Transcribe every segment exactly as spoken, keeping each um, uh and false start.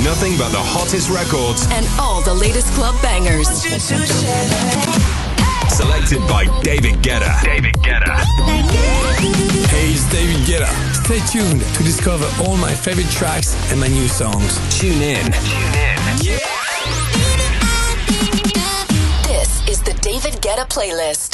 nothing but the hottest records and all the latest club bangers. Selected by David Guetta. David Guetta. Hey, it's David Guetta. Stay tuned to discover all my favorite tracks and my new songs. Tune in. Tune in. Yeah. This is the David Guetta playlist.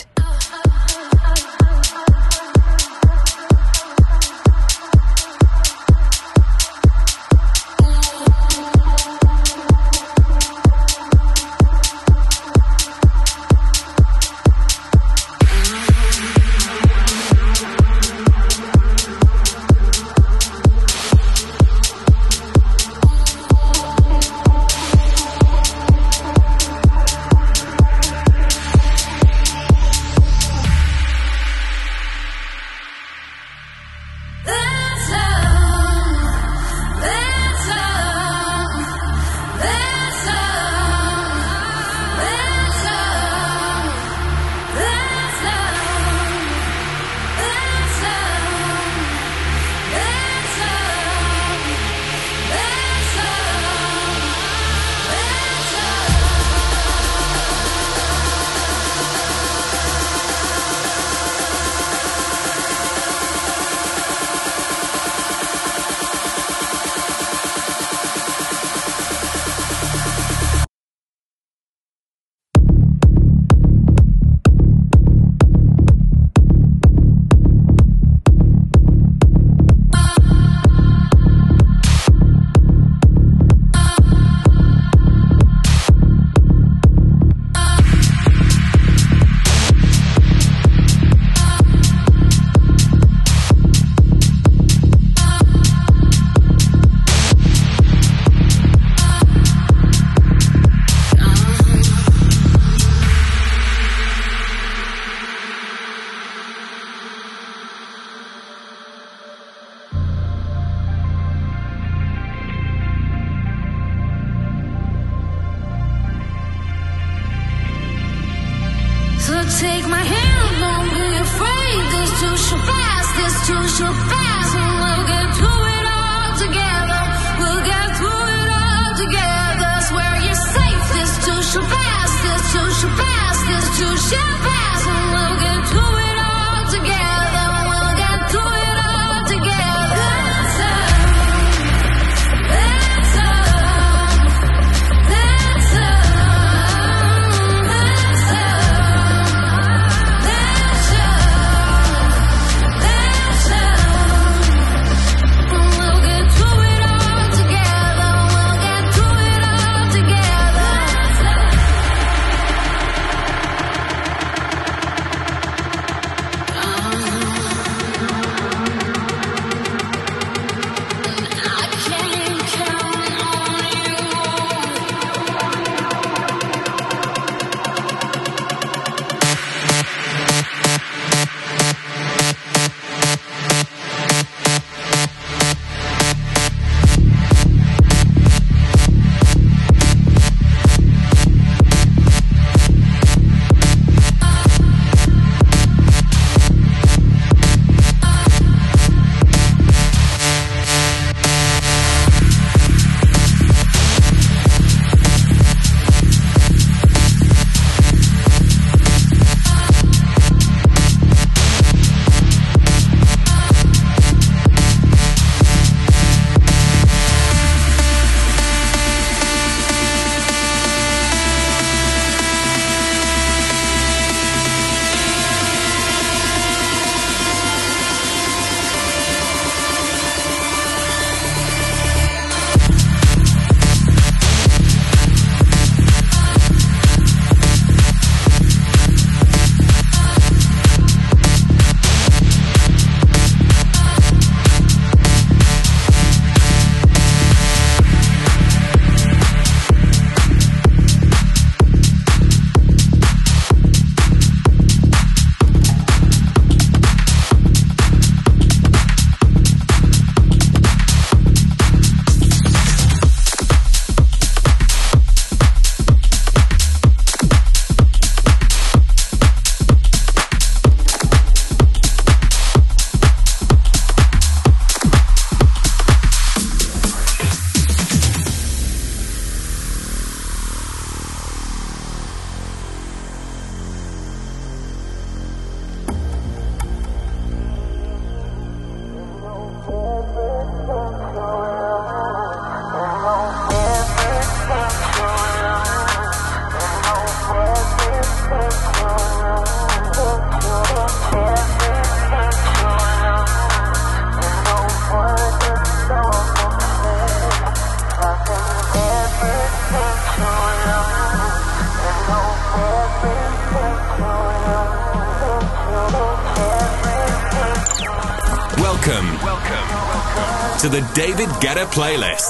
Take my hand, don't be afraid. This too shall pass, this too shall pass, and we'll get through it all together. We'll get through it all together. Swear you're safe. This too shall pass, this too shall pass, this too shall pass, and we'll get through it all together. We'll get through it all together. That's all. That's all. That's all. That's all. Welcome to the David Guetta playlist.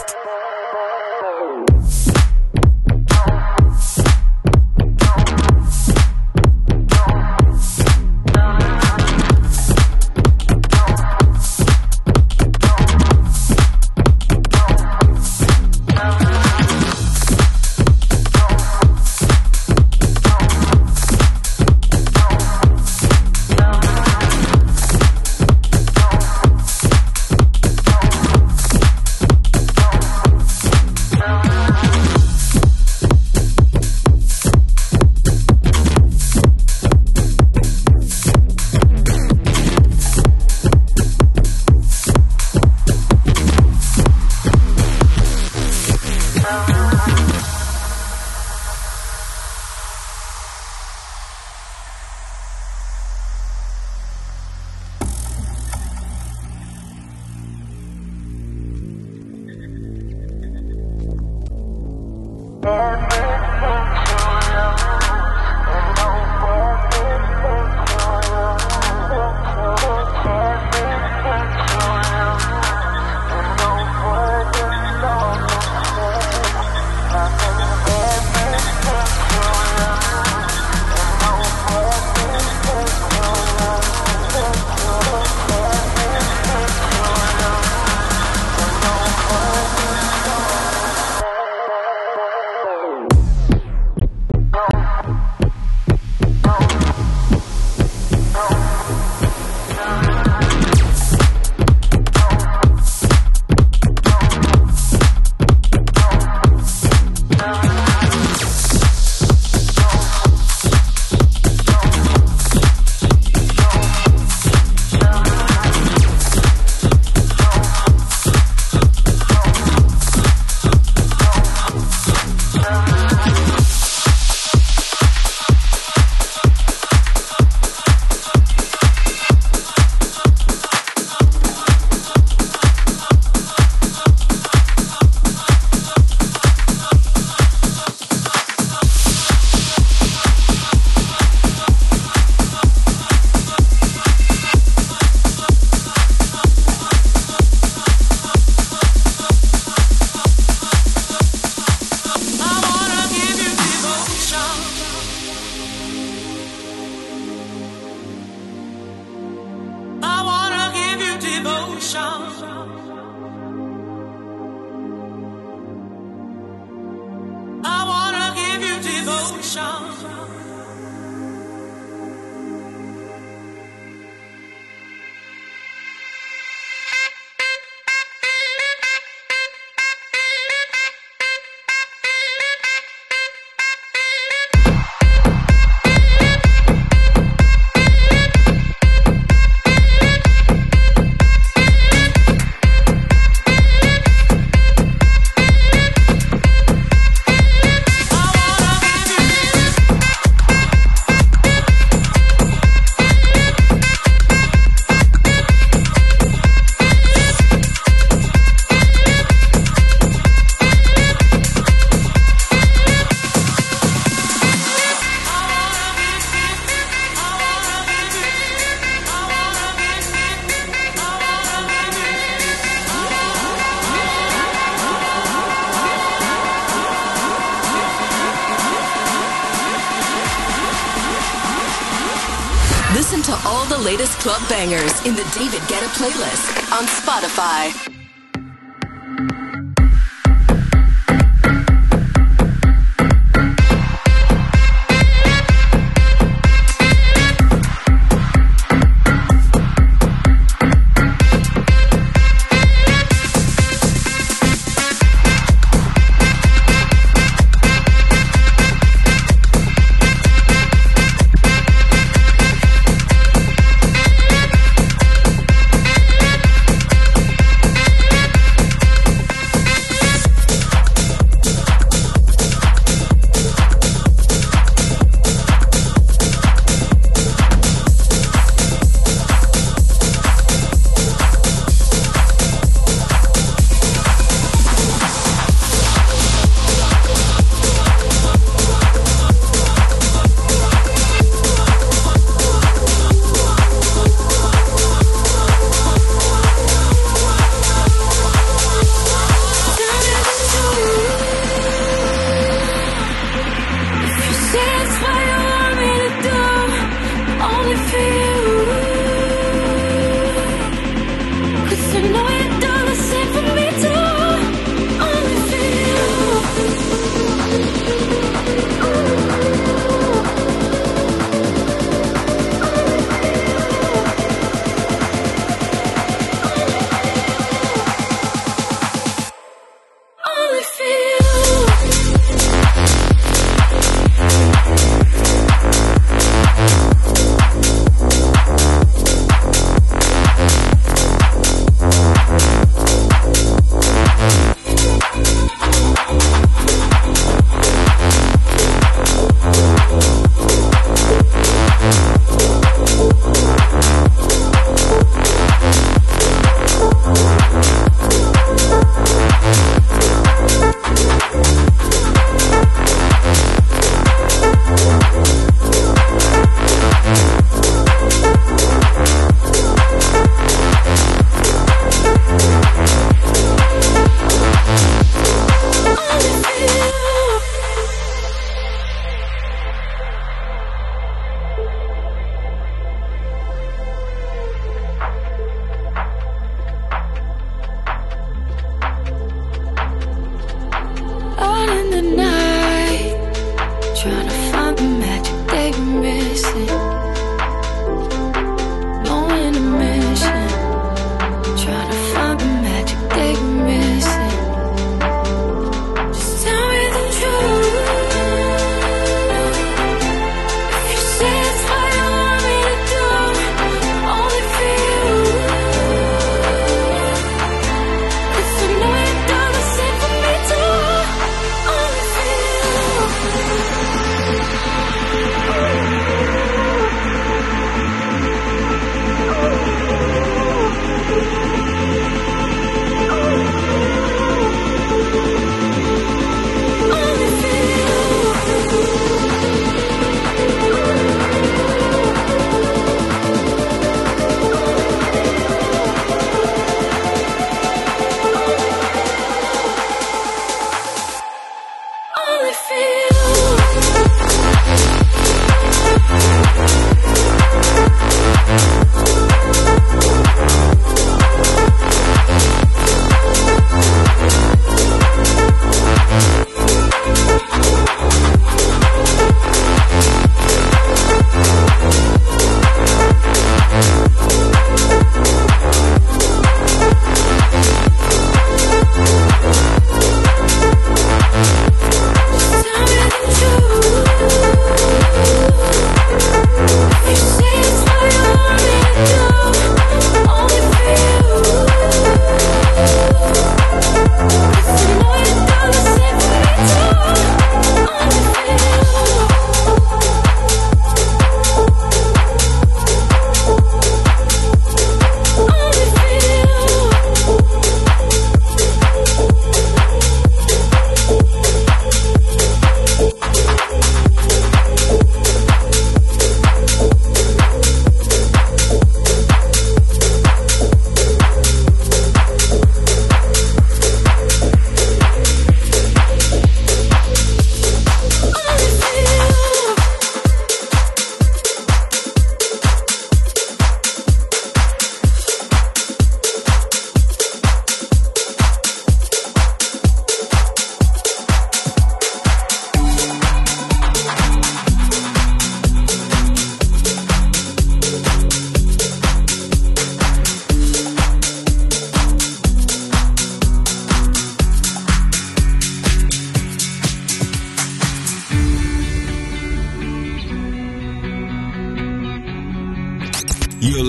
Listen to all the latest club bangers in the David Guetta playlist on Spotify. We'll be right back.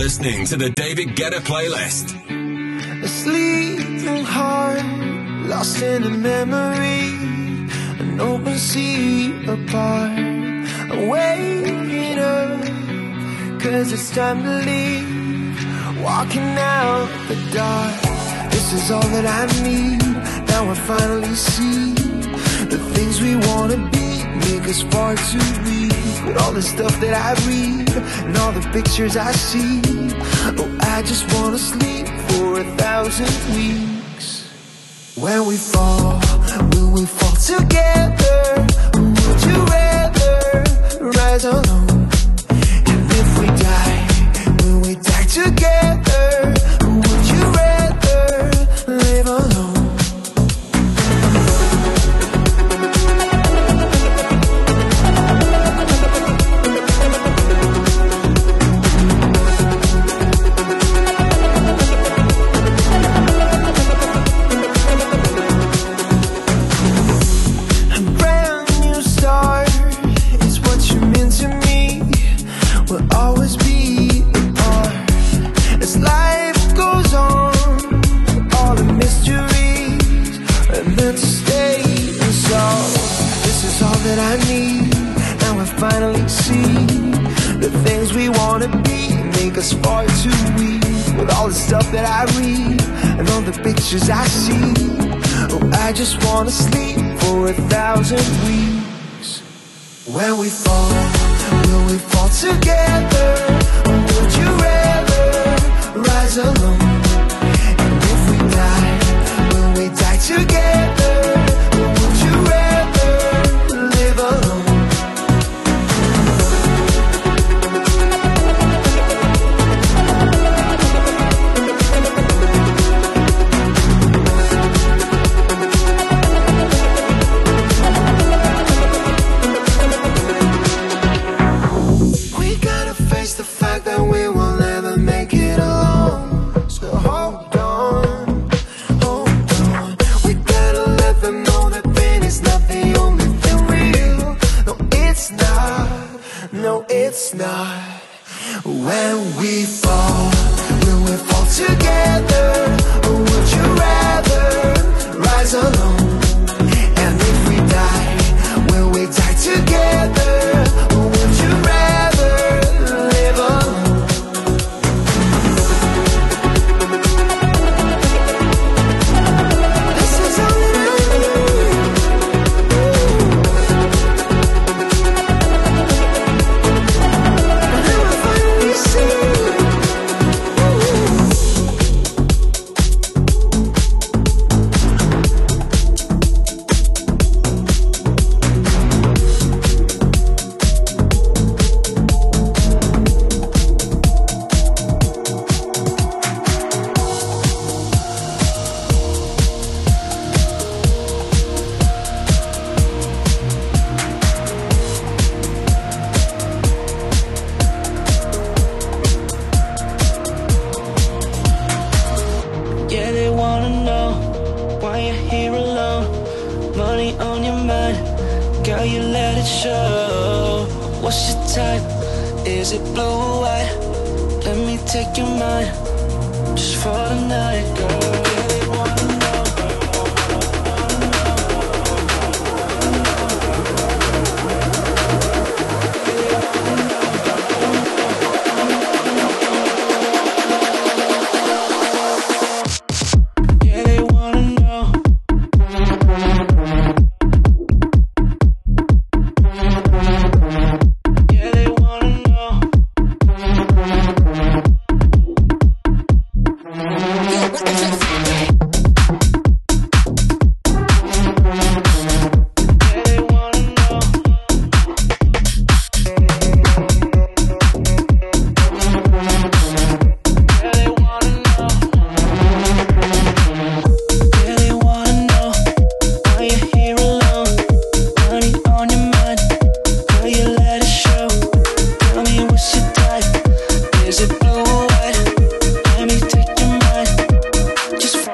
listening to the David Guetta playlist. A sleeping heart, lost in a memory, an open sea apart. I'm waking up, cause it's time to leave, walking out the dark. This is all that I need, now I finally see the things we wanna be make us far too weak. With all the stuff that I read and all the pictures I see, oh, I just wanna sleep for a thousand weeks. When we fall, will we fall together? Would you rather rise alone? And if we die, will we die together? Would you rather live alone? Finally see the things we wanna be make us far too weak. With all the stuff that I read and all the pictures I see, oh, I just wanna sleep for a thousand weeks. When we fall, will we fall together? Or would you rather rise alone? And if we die, will we die together? Or would you rather live alone? It's not. When we fall, will we fall together? Or would you rather rise alone? And if we die, will we die together? Or would you rather live alone? This is all that I need. Just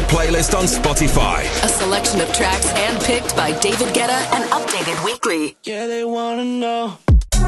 playlist on Spotify. A selection of tracks handpicked by David Guetta and updated weekly. Yeah, they wanna know.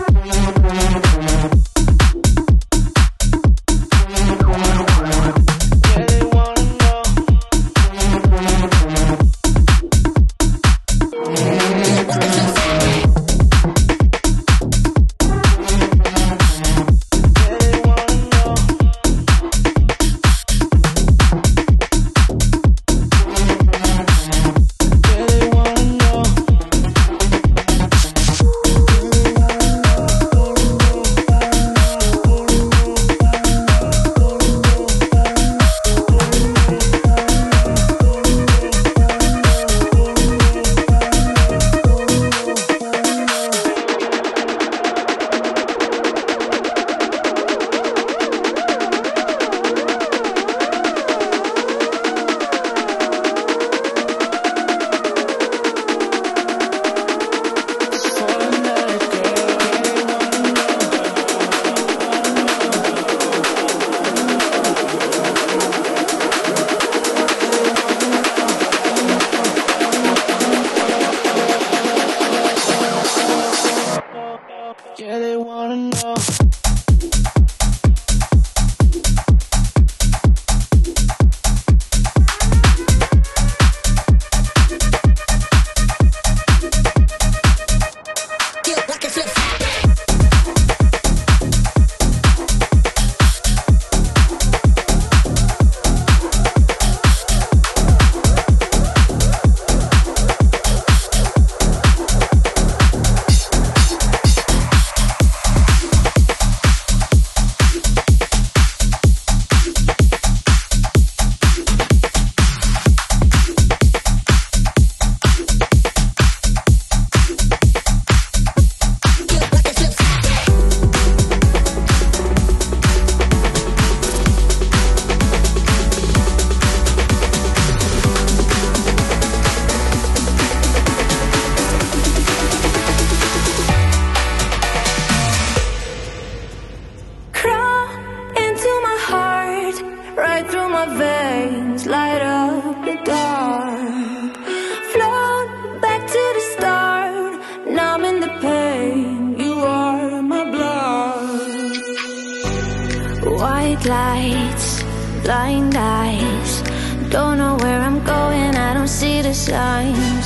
Lights, blind eyes, don't know where I'm going, I don't see the signs.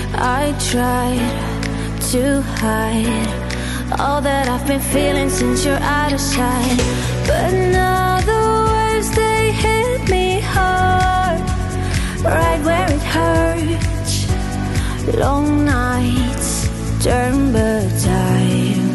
I tried to hide all that I've been feeling since you're out of sight, but now the words, they hit me hard, right where it hurts. Long nights turn but time.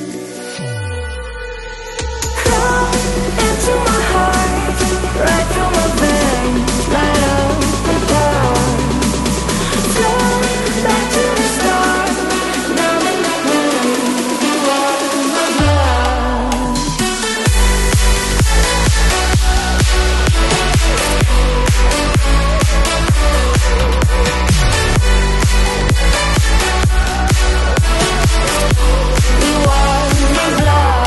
Into my heart, right through my veins, light up the dark. Flow back to the start, now I'm in the pain, you are my blood. You are my blood.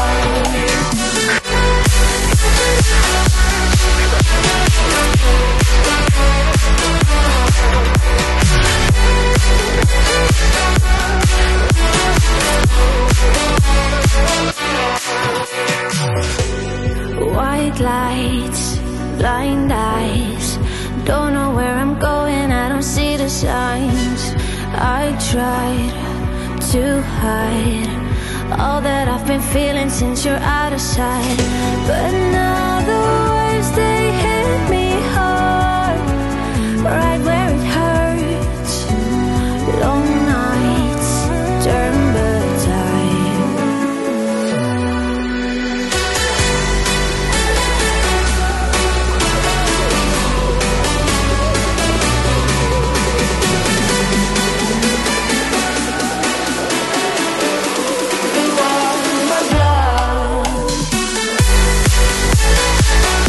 White lights, blind eyes, don't know where I'm going, I don't see the signs. I tried to hide all that I've been feeling since you're out of sight, but now the words, they hit me hard, right where it hurts. Long nights turn but time. You are my blood.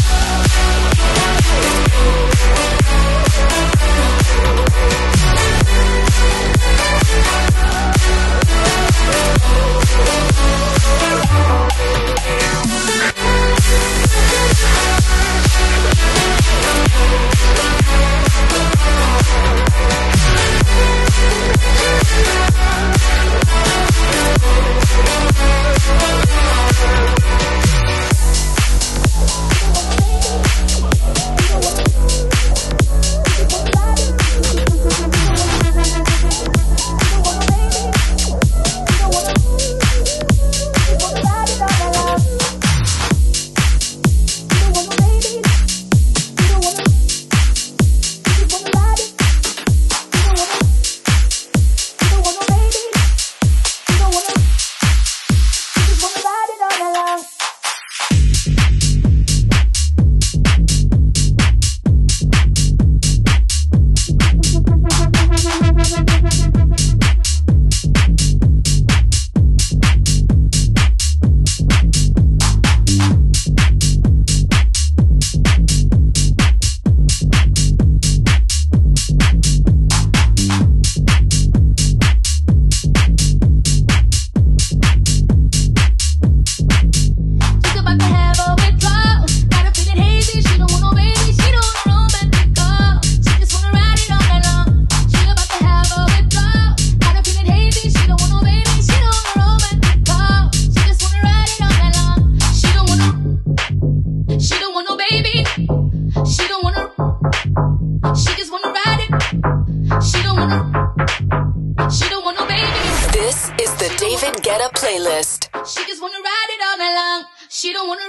The David Guetta playlist. She just wanna ride it all night long. She don't wanna.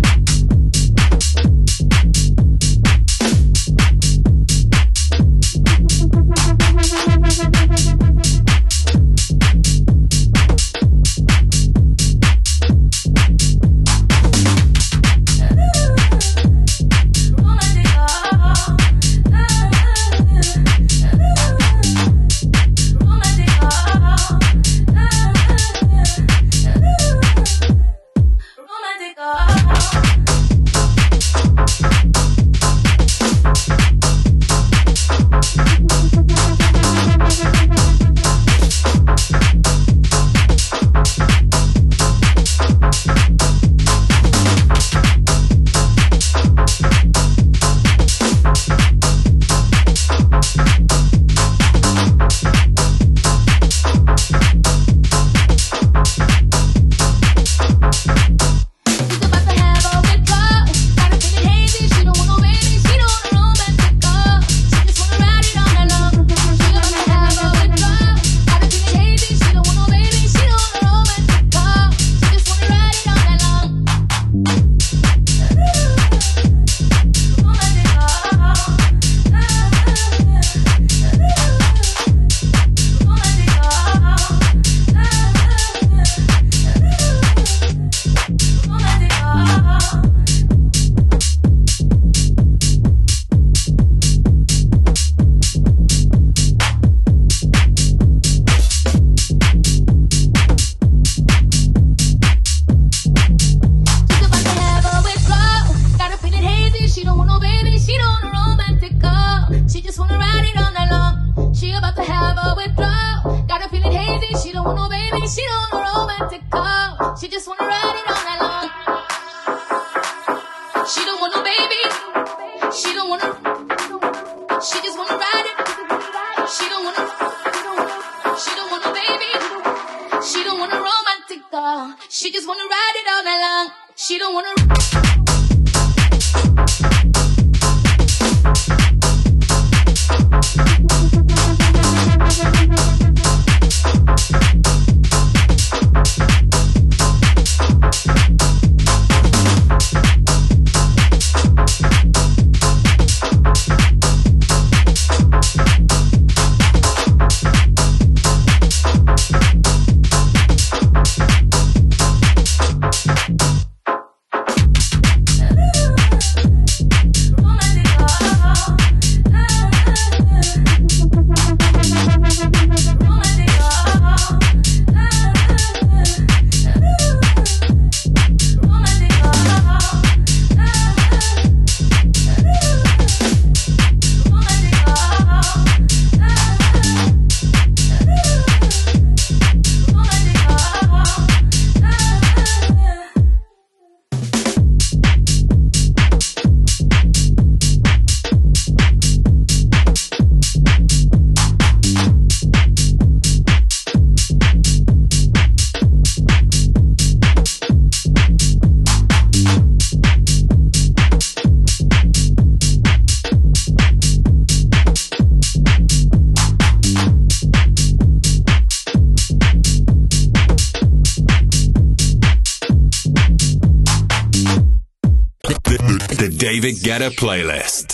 David Guetta playlist.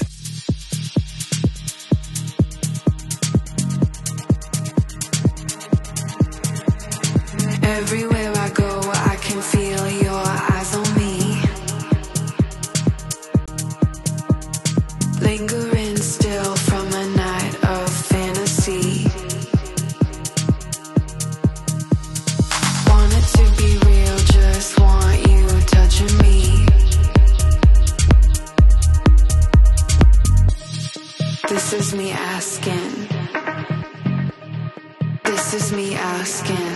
Everywhere I go, I can feel your eyes on me, lingering still from a night of fantasy. Want it to be real, just want you touching me. This is me asking. This is me asking.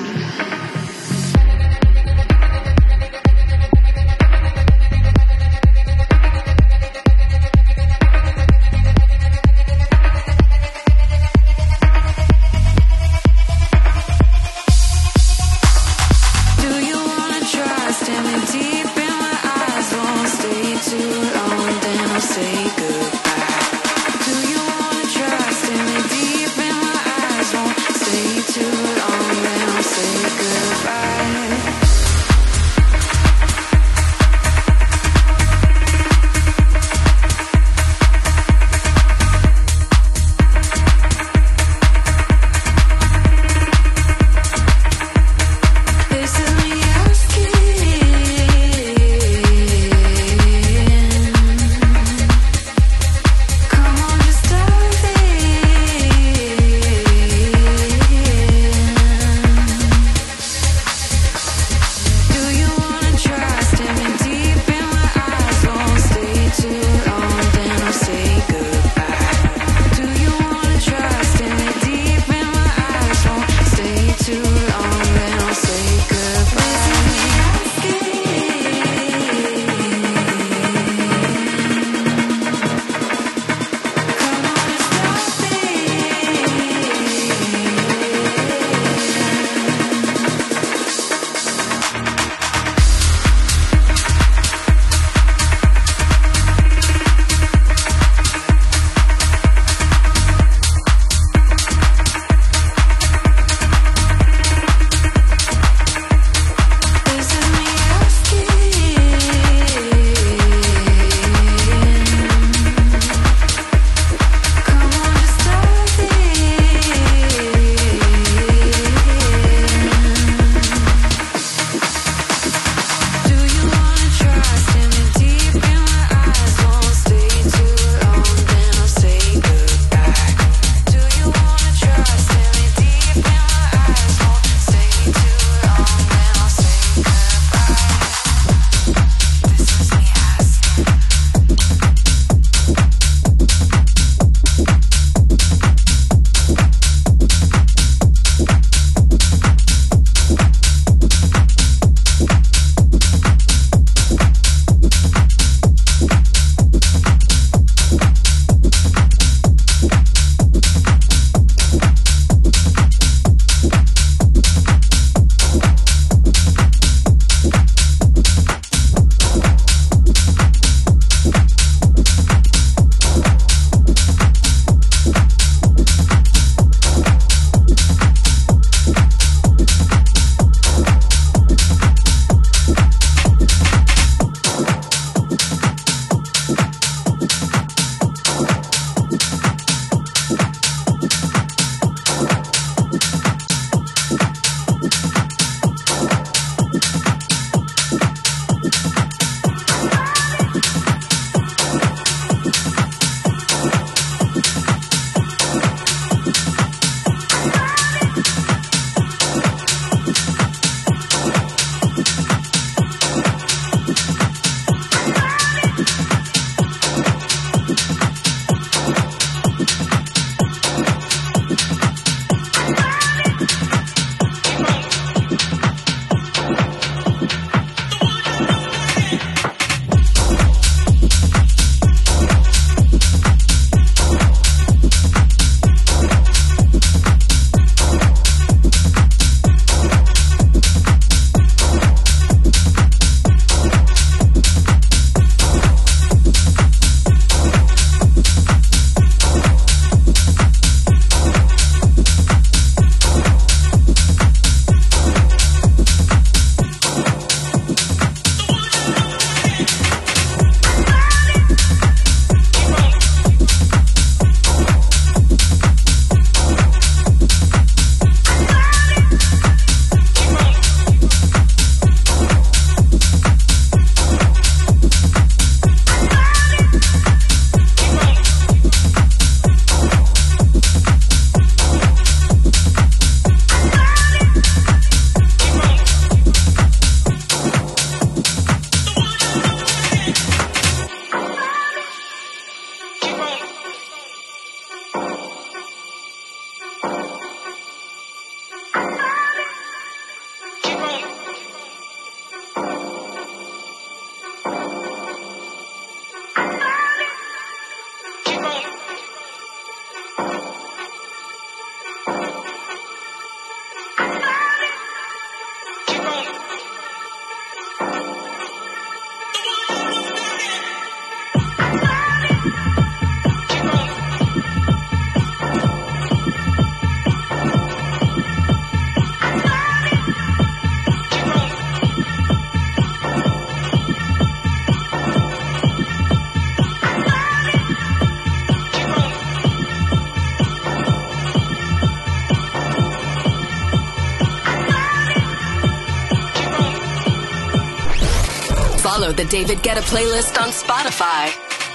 Too long, then I'll say goodbye. Follow the David Guetta playlist on Spotify.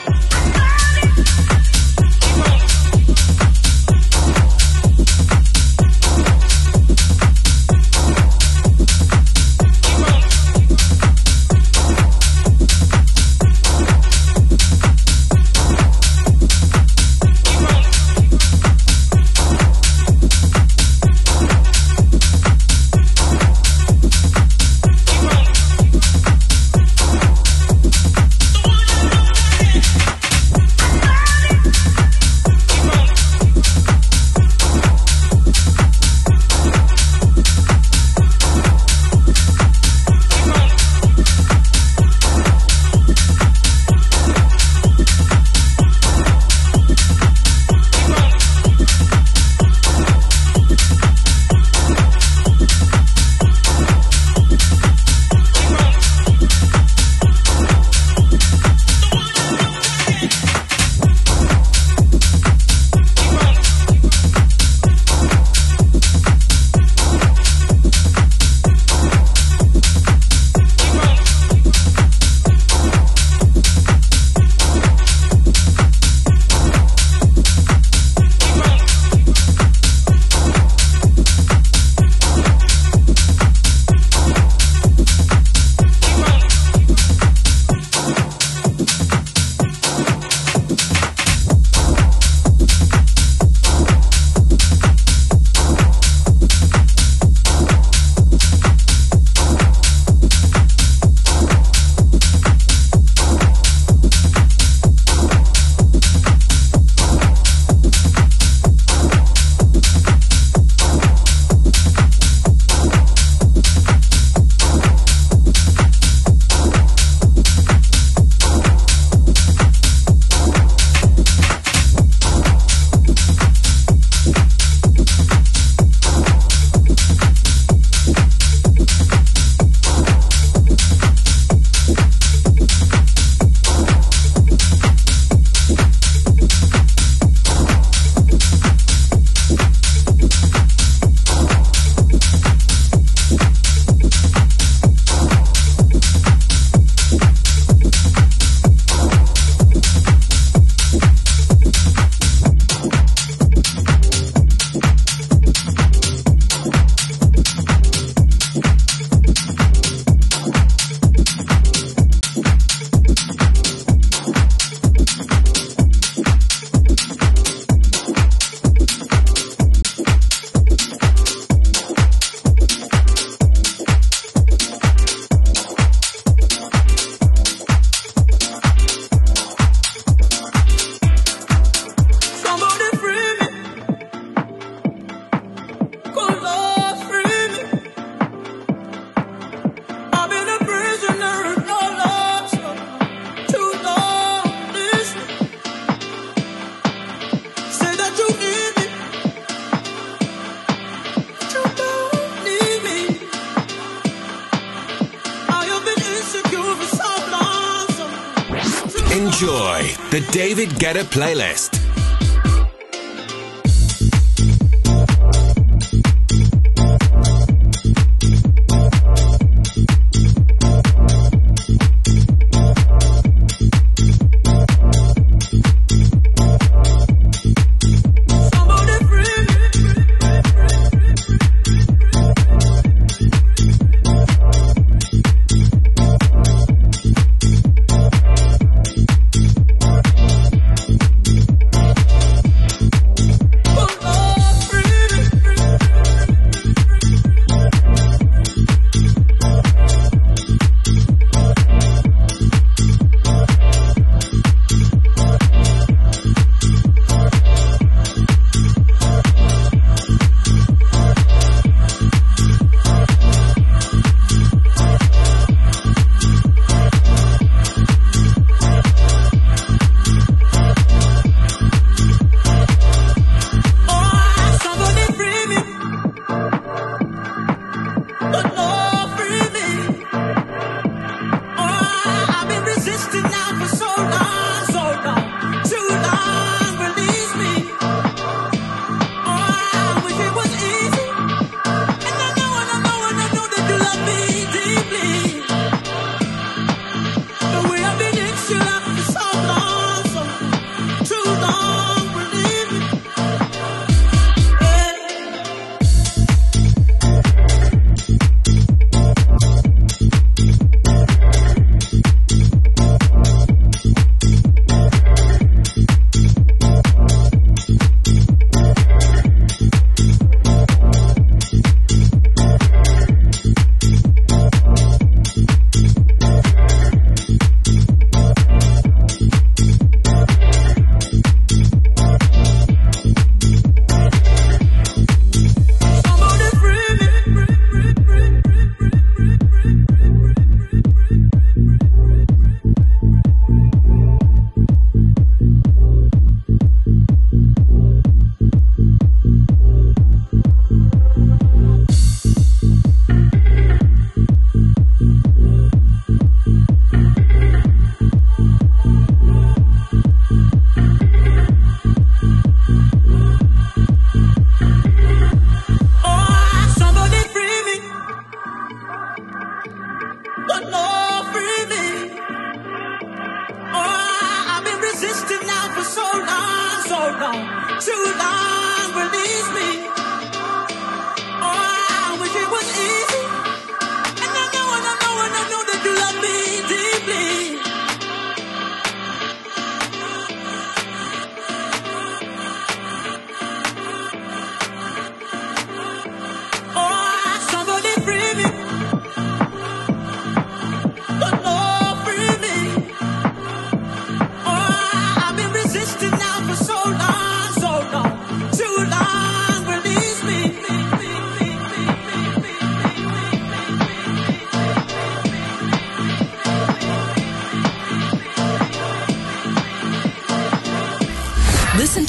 Enjoy the David Guetta playlist.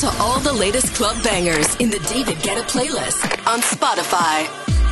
to all the latest club bangers in the David Guetta playlist on Spotify.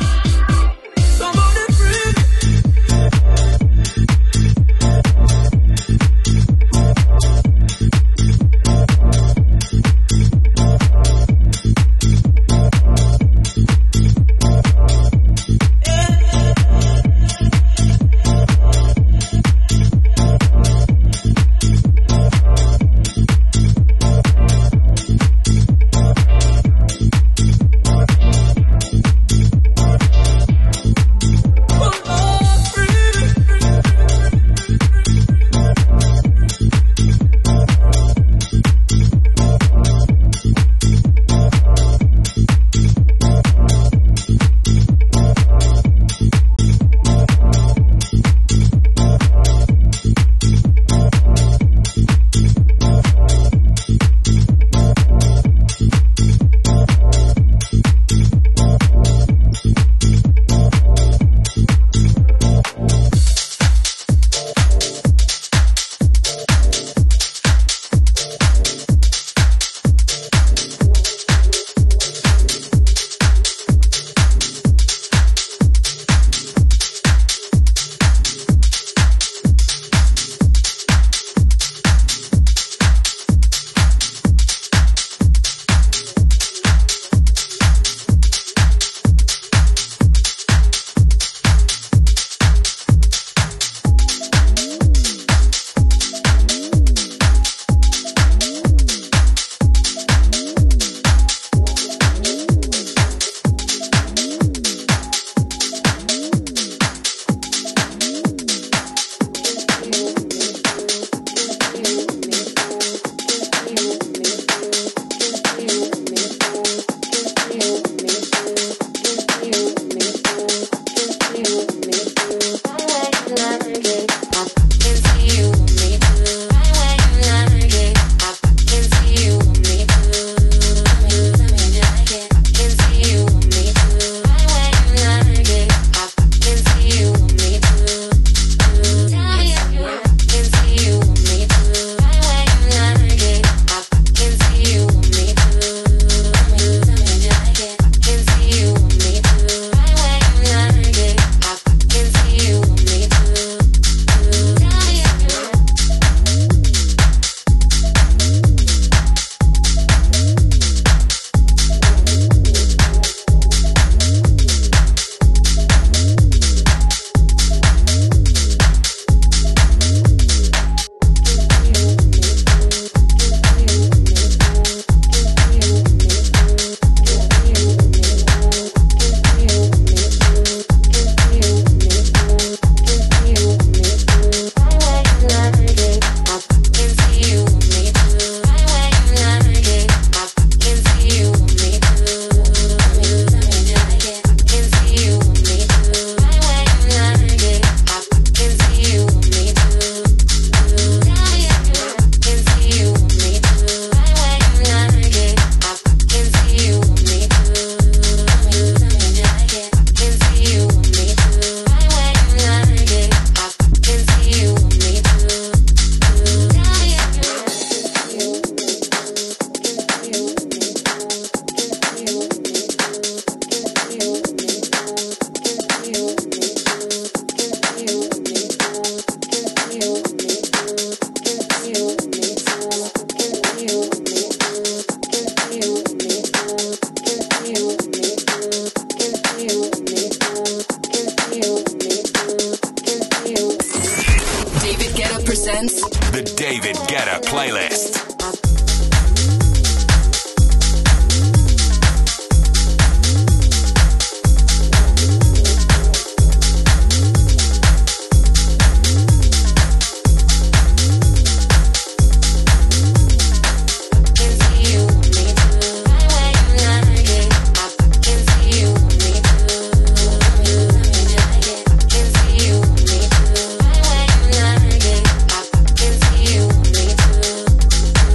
Playlist. Can see you, me too.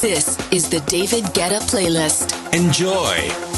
This is the David Guetta playlist. Enjoy.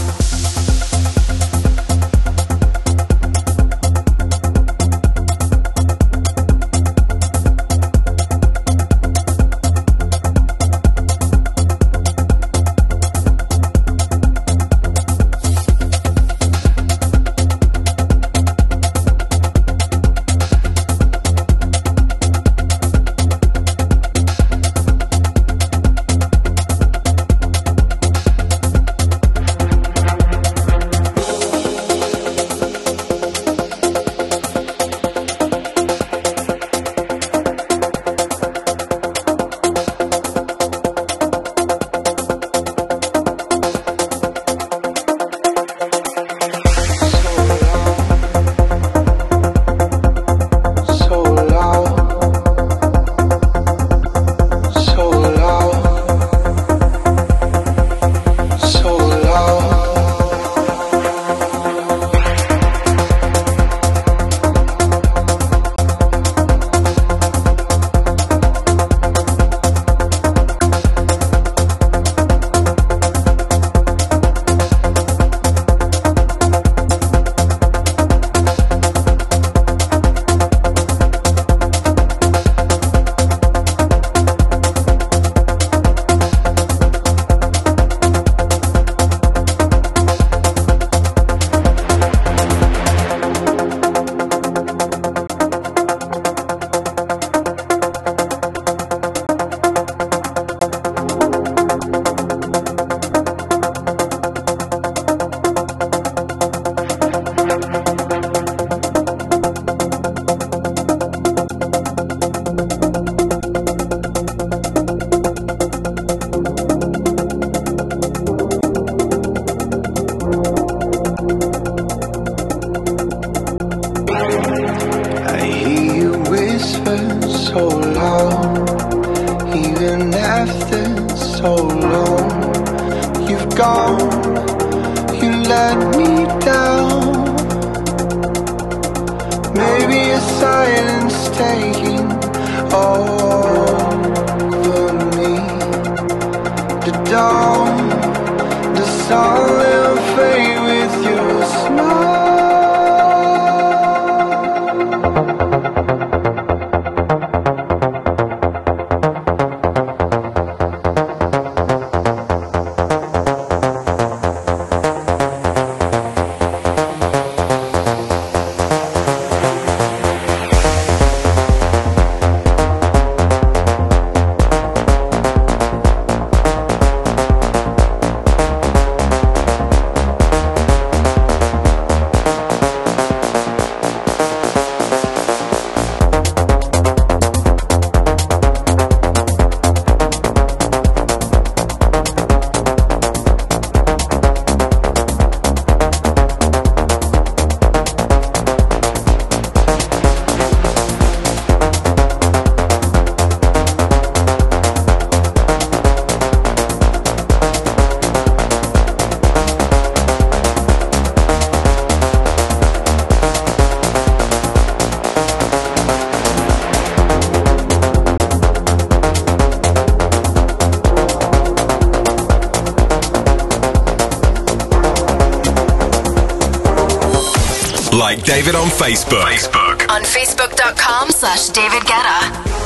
Like David on Facebook. Facebook. On facebook.com slash David Guetta.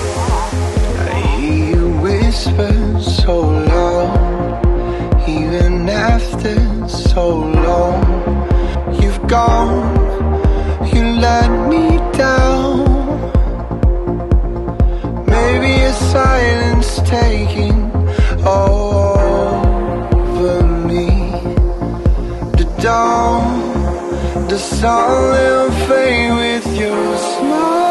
I hear you whisper so loud, even after so long. You've gone, you let me down. Maybe a silence taking over me. The dawn, the sun will fade with your smile.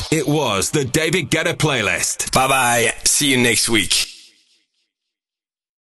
It was the David Guetta playlist. Bye bye. See you next week.